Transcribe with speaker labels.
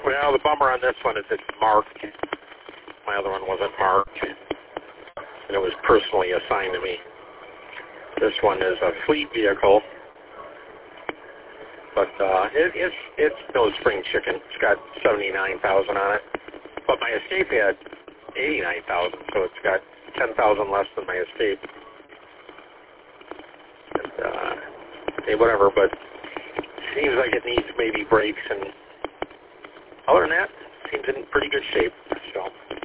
Speaker 1: Well, the bummer on this one is it's marked. My other one wasn't marked, and it was personally assigned to me. This one is a fleet vehicle, but it's no spring chicken. It's got 79,000 on it, but my Escape had 89,000, so it's got 10,000 less than my Escape. And hey, whatever, but seems like it needs maybe brakes, and other than that, seems in pretty good shape. So.